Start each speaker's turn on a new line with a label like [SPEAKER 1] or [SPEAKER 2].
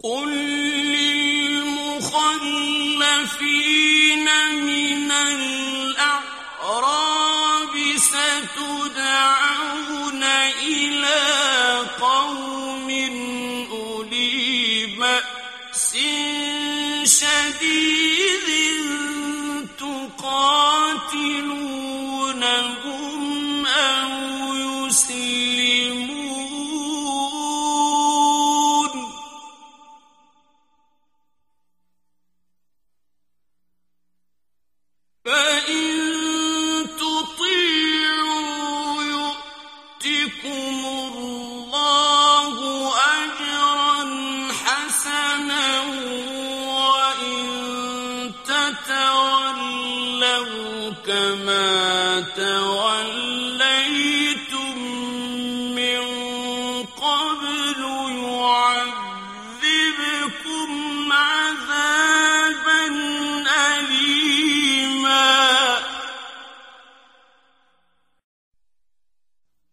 [SPEAKER 1] قل للمخلفين من الأعراب ستدعون إلى قوم أولي بأس شديد تقاتلونهم أو يسلمون فإن تطيعوا يؤتكم الله أجرا حسنا وإن تتولوا كما توليتم من قبل يعذبكم